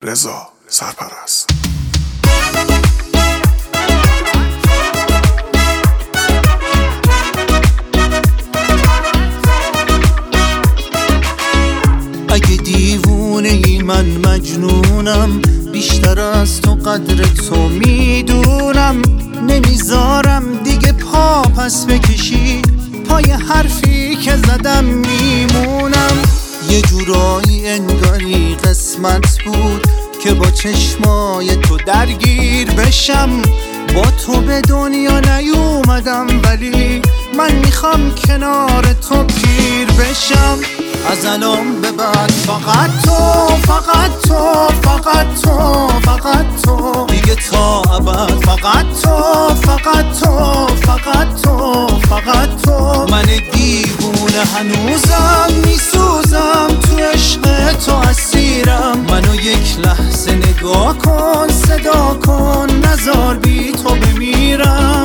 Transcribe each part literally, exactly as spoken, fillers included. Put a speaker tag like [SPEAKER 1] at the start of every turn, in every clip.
[SPEAKER 1] رضا سرپرست.
[SPEAKER 2] اگه دیوونه ای من مجنونم، بیشتر از تو قدر تو میدونم. نمیذارم دیگه پا پس بکشی، پای حرفی که زدم میمونم. یه جورایی انگاری قسمت بود که با چشمای تو درگیر بشم. با تو به دنیا نیومدم، ولی من میخوام کنار تو پیر بشم. از الان به بعد فقط تو، فقط تو، فقط تو، فقط تو، دیگه تا ابد. فقط تو، فقط تو، فقط تو، فقط تو. من دیوونه هنوزم میسوزم، تو عشق تو اسیرم. منو یک لحظه نگاه کن، صدا کن، نزار بی تو بمیرم.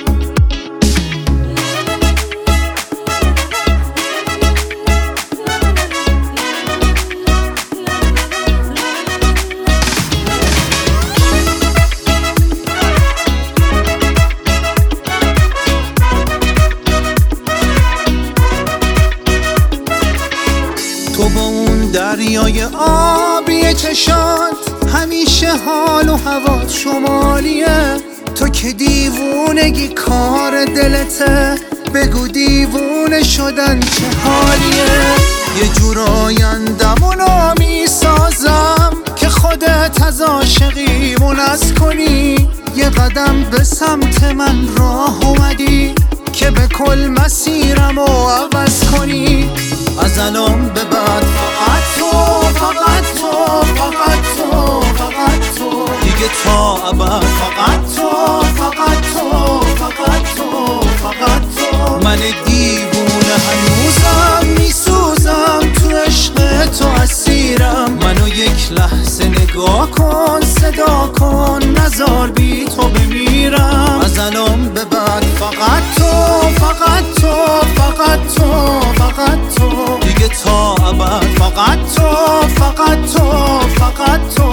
[SPEAKER 2] تو با اون دریای آبی چشات، همیشه حال و هوا شمالیه. تو که دیوونگی کار دلته، بگو دیوونه شدن چه حالیه. یه جور آیندمونو میسازم که خودت از عاشقی منعکس کنی. یه قدم به سمت من راه اومدی که به کل مسیرمو عوض کنی. از الان به بعد فقط تو، فقط تو، فقط تو، فقط تو، دیگه تا ابد. فقط تو، فقط تو، فقط تو، فقط تو. من دیوونه هنوزم میسوزم، تو عشق تو اسیرم. منو یک لحظه نگاه کن، صدا کن، نزار بی تو بمیرم. از الان به بعد فقط تو، فقط تو، فقط تو، فقط تو، دیگه تا ابد. فقط تو، فقط تو، فقط تو.